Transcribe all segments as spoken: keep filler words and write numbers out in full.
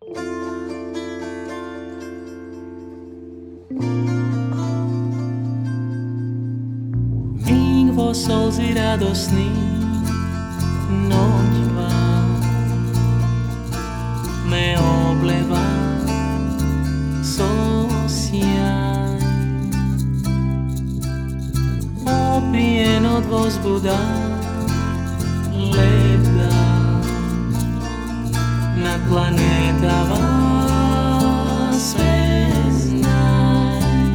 Míg vo slzy radosný noť vám me obleva sociaj, opijen od vozbuda leda na planeta vás veznaj.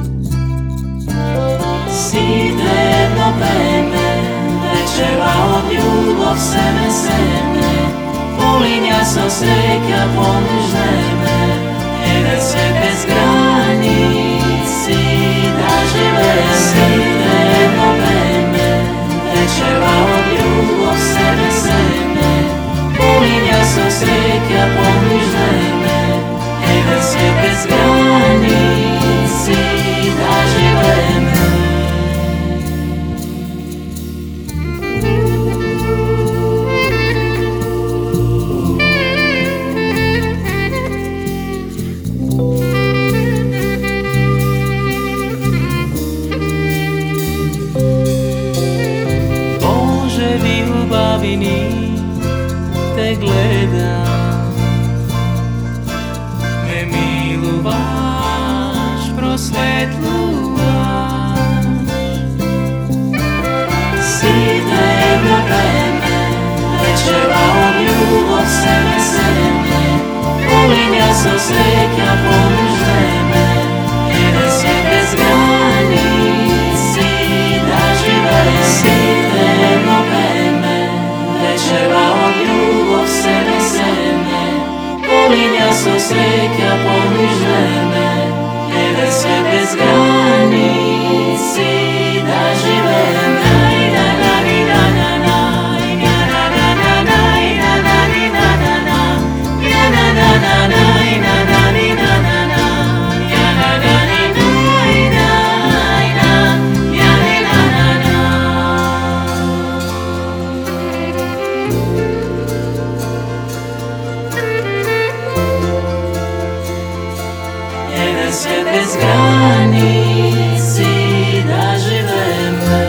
Si jedno peme, večera od ľubov seme seme, polinia so sreka pomyžneme, jeden svet bez graníc si dá živé. Si jedno peme, večera od ľubov seme seme, polinia so sreka pomyžneme, jeden svet bez graníc si dá živé. Te gledam, me milovaš, prosvetľuvaš. Si jedno peme, večera od ľubov seme seme, polinia so sreka pomyžneme, jeden svet bez graníc si dá živé. Si jedno peme, večera od ľubov seme seme, polinia so sreka pomyžneme, jeden svet bez graníc si dá živé. Svet bez graníc si dá živeme.